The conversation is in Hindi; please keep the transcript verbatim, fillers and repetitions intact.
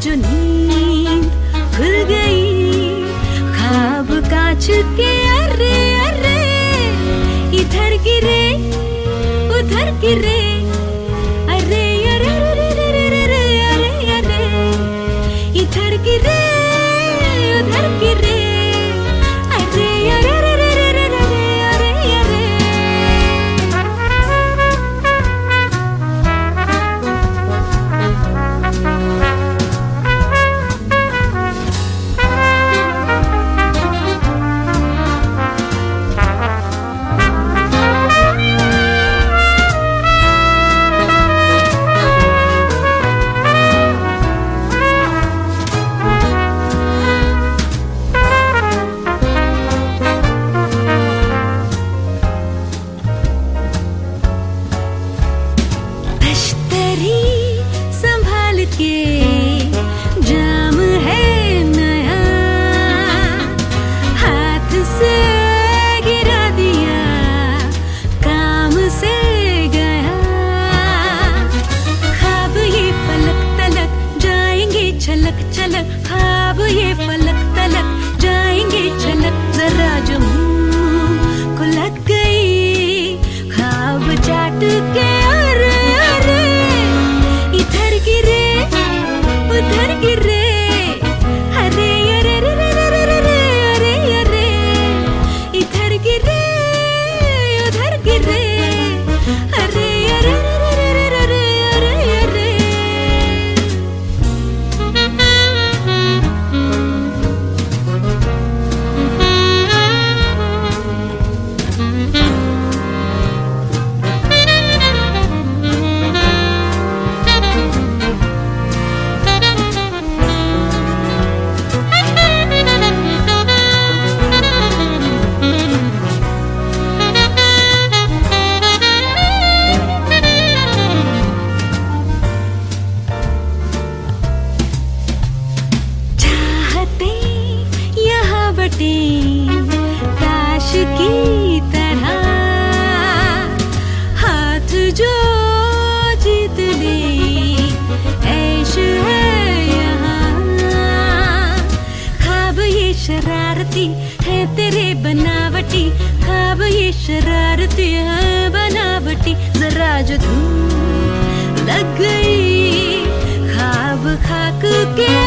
जो नींद खुल गई, ख्वाब कांच के अरे अरे, इधर गिरे उधर गिरे, अरे अरे अरे अरे अरे अरे अरे, इधर गिरे उधर गिरे, अरे अरे अरे अरे अरे अरे अरे। संभाल के जाम है नया, हाथ से गिरा दिया काम से गया, ख्वाब ये फलक तलक जाएंगे छलक छलक, ख्वाब ये फलक तलक जाएंगे छलक, जरा जो मुंह को लग गई ख्वाब चाट के अरे अरे, इधर गिरे उधर गिरे, अरे अरे अरे अरे अरे अरे, इधर गिरे उधर गिरे, अरे अरे अरे अरे अरे। ताश की तरह हाथ जो जीत ले, ऐश है यहाँ, ख्वाब ये शरारती है तेरे बनावटी, ख्वाब ये शरारती है बनावटी, जरा जो धूप लग गई ख्वाब खाक के